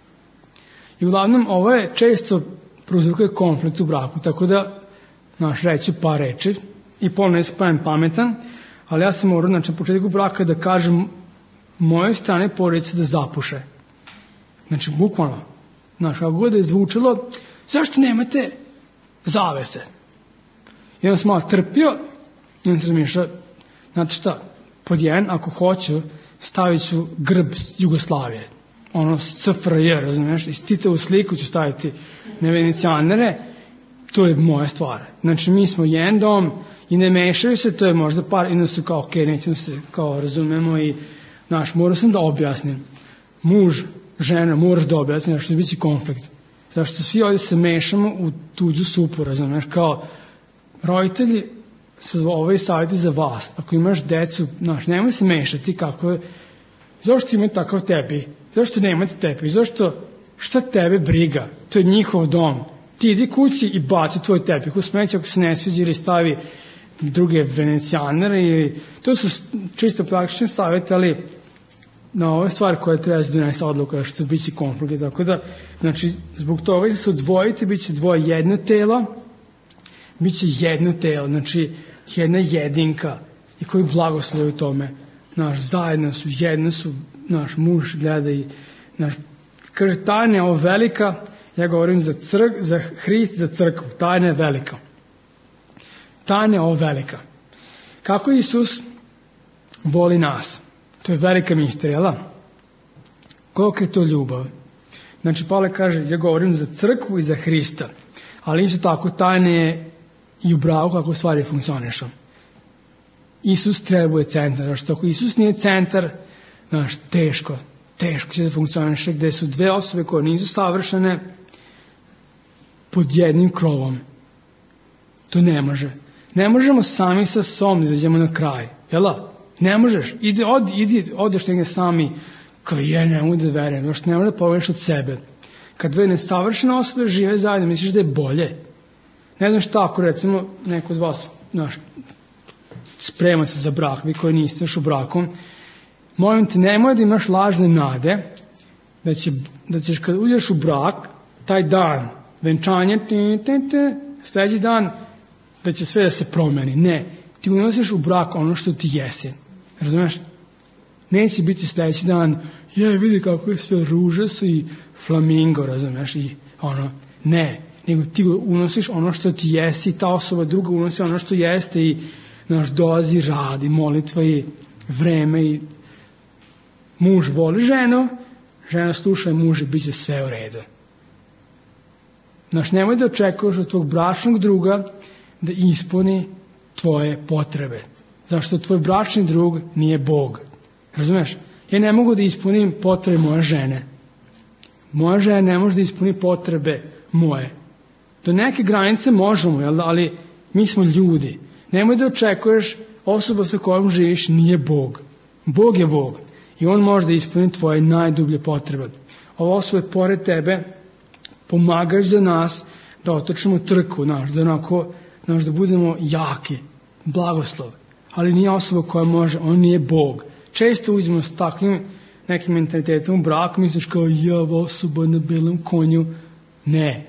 I uglavnom, ovo je često prouzrokuje konflikt u braku, tako da, reću par reči i ponovno ne se pravim pametan, ali ja sam morao, na početku braka da kažem moje strane porodice da zapuše. Znači, bukvalno. Kako god je zvučalo, zašto nemate zavese? I onda sam malo trpio i onda sam razmišljao, znate šta, pod jedan, ako hoću, stavit ću grb Jugoslavije. SFRJ, razumiješ, iz Titovu sliku ću staviti na Venecijanere, to je moja stvar. Znači, mi smo jedan dom i ne mešaju se, to je možda par, i onda su kao, nećemo se, razumemo i, morao sam da objasnim. Muž žena, moraš da objasni, što će biti konflikt. Zašto svi ovdje se mešamo u tuđu supu, razumiješ, kao roditelji, ovaj savjet za vas, ako imaš decu, nemoj se mešati kako je, zašto imate takav tepih, zašto nemate tepih, zašto, šta tebe briga, to je njihov dom, ti idi kući i baci tvoj tepih u smeće ako se ne sviđa ili stavi druge venecijanere, ili, to su čisto praktični savjeti, ali na ove stvari koje treba se donese odluka, što biće konflikt, tako da, znači, zbog toga će se odvojiti, bit će dvoje jedno telo, bit će jedno telo, znači, jedna jedinka, i koji blagoslovi u tome, zajedno su, jedno su, naš muž gleda i, kaže, tajna je ovo velika, ja govorim za Hrist, za crkvu, tajna je velika. Tajna je ovo velika. Kako Isus voli nas? To je velika misterija, jel' da? Koliko je to ljubav? Znači, Pavle kaže, ja govorim za crkvu i za Hrista, ali isto tako tajne je i u braku kako stvari funkcionišu. Isus trebuje centar, što ako Isus nije centar, teško će da funkcioniše, gde su dve osobe koje nisu savršene pod jednim krovom. To ne može. Ne možemo sami sa sobom da izađemo na kraj, jel' da? Ne možeš, odeš negdje sami, kao ne mogu da verujem, još ne možeš da pogledaš od sebe. Kad dve nesavršene osobe žive zajedno, misliš da je bolje. Ne znam šta ako recimo neko od vas sprema se za brak, vi koji niste još u braku, molim te, nemoj da imaš lažne nade da ćeš kad uđeš u brak, taj dan, venčanje, sljedeći dan, da će sve da se promeni. Ne, ti unosiš u brak ono što ti jesi. Razumeš? Neće biti sljedeći dan, vidi kako je sve ružas i flamingo, razumeš? I ne, nego ti unosiš ono što ti jesi i ta osoba druga unosi ono što jeste i dolazi rad i molitva i vreme i muž voli ženu, žena sluša muž i bit će sve u redu. Nemoj da očekuješ od tvog bračnog druga da ispuni tvoje potrebe. Zašto tvoj bračni drug nije Bog. Razumeš? Ja ne mogu da ispunim potrebe moje žene. Moja žena ne može da ispuni potrebe moje. Do neke granice možemo, ali mi smo ljudi. Nemoj da očekuješ osoba sa kojom živiš nije Bog. Bog je Bog. I On može da ispuni tvoje najdublje potrebe. Ova osoba pored tebe pomagaš za nas da otočimo trku, da budemo jaki, blagoslov. Ali nije osoba koja može, on nije Bog. Često uđemo s takvim nekim mentalitetom u braku, misliš kao osoba na belom konju. Ne.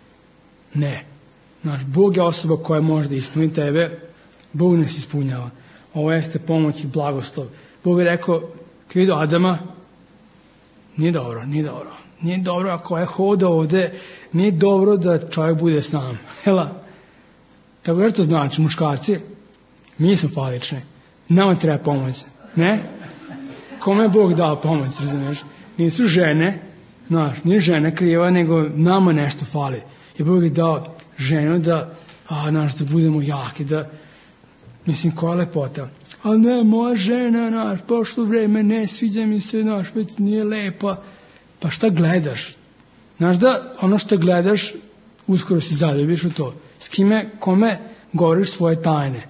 Bog je osoba koja može da ispuni tebe, Bog nas ispunjava. Ovo jeste pomoć i blagoslov. Bog je rekao, kad vidio Adama, nije dobro. Nije dobro ako je hoda ovde, nije dobro da čovjek bude sam. Tako da što znači, muškarci, mi smo falični, nama treba pomoć, ne? Kome je Bog dao pomoć, razumiješ? Nisu žene, nije žena kriva, nego nama nešto fali. I Bog je dao ženu da budemo jaki, koja je lepota. Ali ne, moja žena, pošto vreme, ne sviđa mi se, već nije lepa. Pa šta gledaš? Znaš da ono što gledaš, uskoro se zaljubiš u to. S kome govoriš svoje tajne?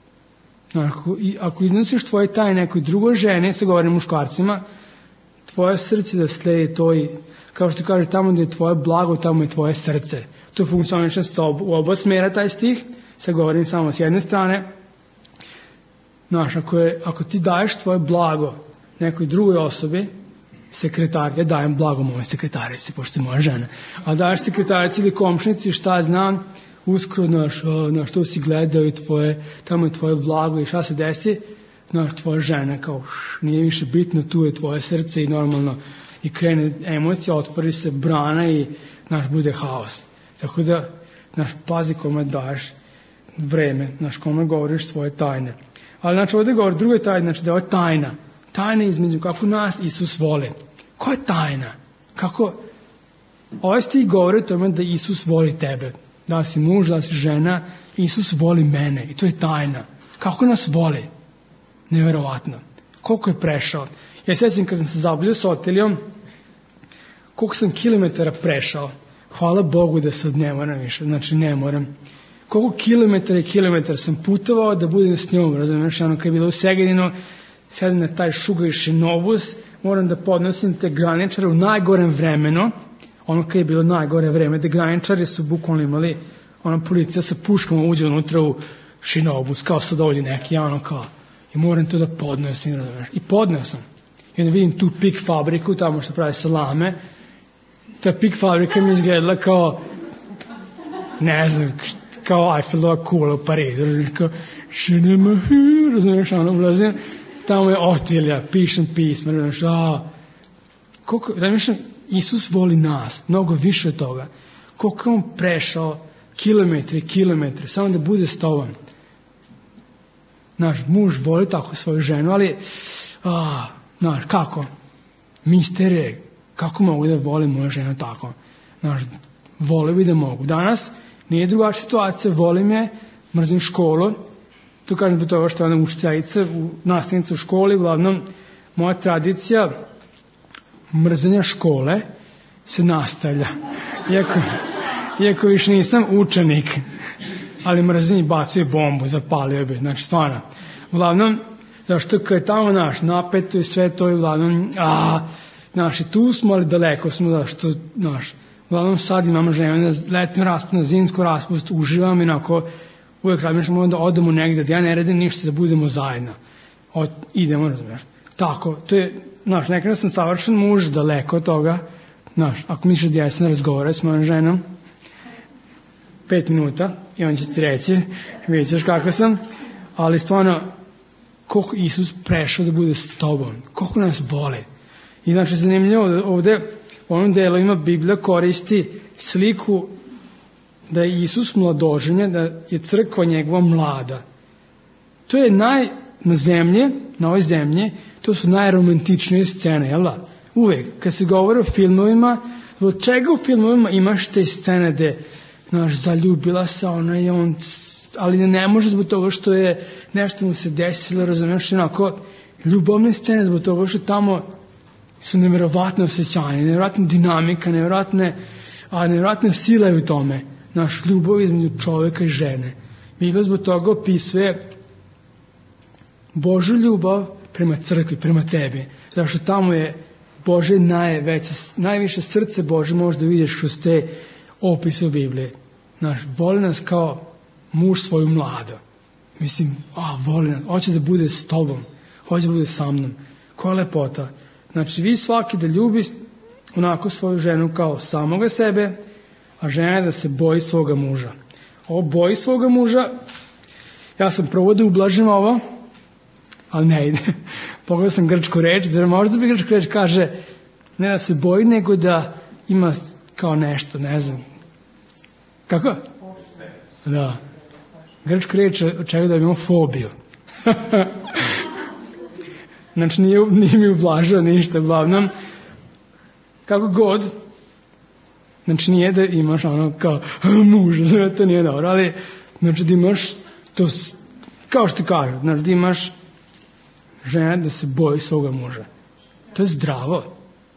Ako iznosiš tvoje tajne nekoj drugoj žene, se govori muškarcima, tvoje srce da sledi to i, kao što kaže, tamo gdje je tvoje blago, tamo je tvoje srce. To funkcioniše u oba smjera taj stih, se govorim samo s jedne strane. Ako ti daješ tvoje blago nekoj drugoj osobi, sekretar, ja dajem blago moje sekretarici, pošto je moja žena, a daješ sekretarici ili komšnici, šta znam, uskoro, na što si gledao i tamo je tvoje blago i šta se desi, tvoja žena kao, nije više bitno, tu je tvoje srce i normalno, i krene emocija, otvori se brana i, bude haos. Tako da, pazi kome daješ vreme, kome govoriš svoje tajne. Ali, ovdje govori druge tajne, da je ovo tajna. Tajna između kako nas Isus voli. Ko je tajna? Kako? Ovaj stih govori o tome da Isus voli tebe. Da si muž, da si žena, Isus voli mene. I to je tajna. Kako nas voli? Neverovatno. Koliko je prešao. Ja sjećam kad sam se zabavljao s Otelijom, koliko sam kilometara prešao. Hvala Bogu da sad ne moram više, znači ne moram. Koliko kilometara i kilometara sam putovao da budem s njom, razumiješ, ono kad je bila u Segedinu, sedim na taj šugaj šinobus, moram da podnosim te graničare u najgorem vremenu, ono kad je bilo najgore vreme, da graničari su bukvalno imali, ona policija sa puškom uđe unutra u šinobus, kao sad ovdje neki, ono kao, i moram to da podnosim, razumiješ, i podneo sam. I onda vidim tu Pik fabriku, tamo što pravi salame, ta Pik fabrika mi izgledala kao, ne znam, kao Eiffelova kula u Parizu, kao, razumiješ, ono, ulazim, tamo je Otilja, pišem pisma, razumiješ, koliko, da mislim, Isus voli nas, mnogo više od toga, koliko je on prešao kilometre i kilometre, samo da bude s tobom. Naš muž voli tako svoju ženu, ali, znaš, kako? Misterije, kako mogu da volim moju ženu tako? Znaš, volio bi da mogu. Danas nije drugačija situacija, volim je, mrzim školu, to kažem zbog toga što je ona učiteljica, nastavnica u školi, uglavnom, moja tradicija mrzenja škole se nastavlja. Iako više nisam učenik, ali mrzenje bacio bombu, zapalio bi, znači stvarno. Uglavnom, zašto kad je tamo napeto i sve to je uglavnom, i tu smo, ali daleko smo, zašto, uglavnom sad imamo ženu na letnju raspust, na zimsku raspust, uživam i onako, uvijek razmišljamo da odemo negdje, da ja ne radim ništa, da budemo zajedno. Idemo, razumiješ. Tako, to je, nekada sam savršen muž, daleko od toga, ako misliš da ja sam razgovarao s mojom ženom, 5 minuta, i on će ti reći, vidjet ćeš kako sam, ali stvarno, koliko Isus prešao da bude s tobom, koliko nas voli. I znači, zanimljivo, ovdje u ovom delovima Biblija koristi sliku da je Isus mladoženja, da je crkva njegova mlada. To je na ovoj zemlji, to su najromantičnije scene, jel da? Uvijek, kad se govori o filmovima, od čega u filmovima imaš te scene gde, zaljubila se ona i on, ali ne može zbog toga što je nešto mu se desilo, razumiješ, onako, ljubavne scene zbog toga što tamo su nevjerovatne osjećanje, nevjerovatna dinamika, nevjerovatne sile u tome. Naš ljubav između čovjeka i žene. Biblia zbog toga opisuje Božju ljubav prema crkvi, prema tebi. Zato što tamo je Bože najviše srce Bože možda vidiš kroz te opise u Bibliji. Voli nas kao muž svoju mladu. Mislim, voli nas, hoće da bude s tobom, hoće da bude sa mnom. Koja lepota. Znači, vi svaki da ljubi onako svoju ženu kao samoga sebe, a žena da se boji svoga muža. Ovo boji svoga muža, ja sam probao da ublažim ovo, ali ne ide. Pogledao sam grčku reč, da možda bi grčka reč kaže ne da se boji, nego da ima kao nešto, ne znam. Kako? Da. Grčka reč očekuje da imamo fobiju. Znači nije mi ublažio ništa, uglavnom. Kako god, znači nije da imaš ono kao muža, to nije dobro, ali znači da imaš to, kao što ti kažu, znači da imaš žena da se boji svoga muža. To je zdravo.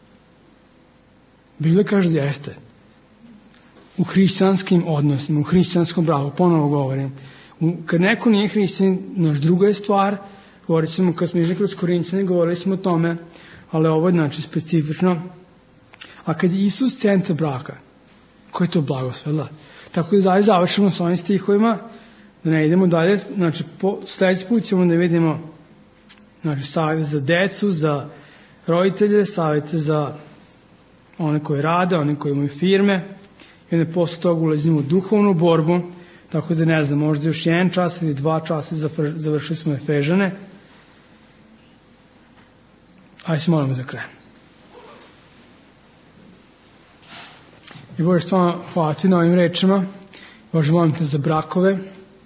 Biblia kaže da jeste. U hrišćanskim odnosima, u hrišćanskom braku, ponovo govorim. Kad neko nije hrišćan, druga je stvar, govorit ćemo, kad smo išli kroz Korinćane, govorili smo o tome, ali ovo je znači specifično. A kad je Isus centar braka, koji je to blagoslov, da? Tako da završimo s ovim stihovima, da ne idemo dalje, znači sljedeći put ćemo da vidimo savjete za decu, za roditelje, savjete za one koji rade, one koji imaju firme, i onda posle toga ulazimo u duhovnu borbu, tako da ne znam, možda još 1 čas ili 2 časa završili smo Efežane. Ajde se molimo za kraj. I Bože, stvarno hvala ti na ovim rečima. Bože, molim te za brakove.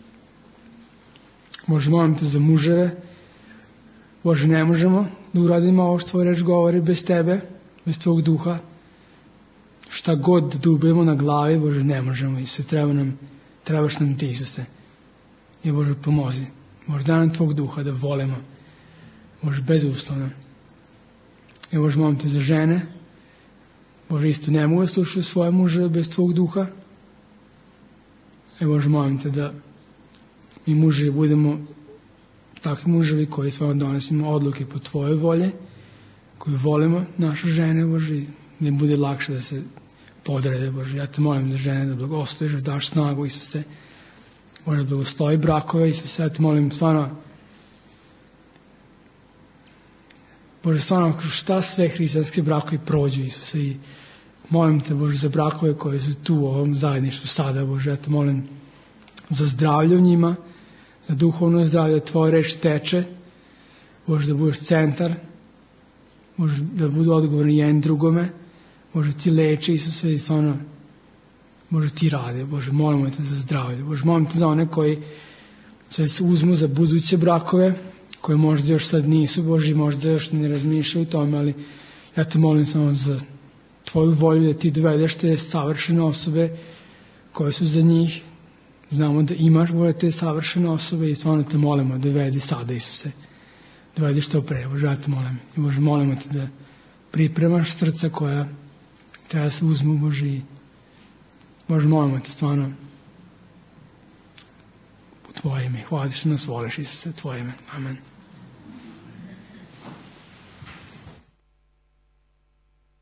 Bože, molim te za muževe. Bože, ne možemo da uradimo ovo što tvoj reč govori bez tebe, bez tvog duha. Šta god da ubijemo na glavi, Bože, ne možemo. Isuse, trebaš nam ti, Isuse. I Bože, pomozi. Bože, daj nam tvog duha da volimo. Bože, bezuslovno. I Bože, molim te za žene. Bože, isto ne mogu da slušaju svoje muževe bez tvog duha. Bože, molim te da mi muževi budemo takvi muževi koji stvarno donosimo odluke po tvojoj volje, koji volimo naše žene, Bože, i da im bude lakše da se podrede, Bože. Ja te molim da žene da blagosloviš, da daš snagu, Isuse. Bože, da blagoslovi brakove, Isuse. Ja te molim stvarno, Bože, stvarno, kroz šta sve hrišćanski brakovi prođu, Isuse. I molim te, Bože, za brakove koji su tu u ovom zajedništvu sada, Bože. Ja te molim za zdravlje u njima, za duhovno zdravlje, da tvoja reč teče, Bože, da budeš centar, Bože, da budu odgovorni jedan drugome, Bože, ti leči, Isuse, i stvarno, Bože, ti rade, Bože, molimo te za zdravlje, Bože, molim te za one koji se uzmu za buduće brakove, koji možda još sad nisu, Bože, možda još ne razmišljaju o tome, ali ja te molim samo za tvoju volju da ti dovedeš te savršene osobe koje su za njih. Znamo da imaš, Bože, te savršene osobe i stvarno te molimo, dovedi sada, Isuse. Dovedi što pre, Bože, ja te molim. I Bože, molimo te da pripremaš srca koja treba da se uzmu, Bože, i Bože, molimo te stvarno u tvoje ime. Hvala ti što nas voliš, Isuse, tvoje ime. Amen.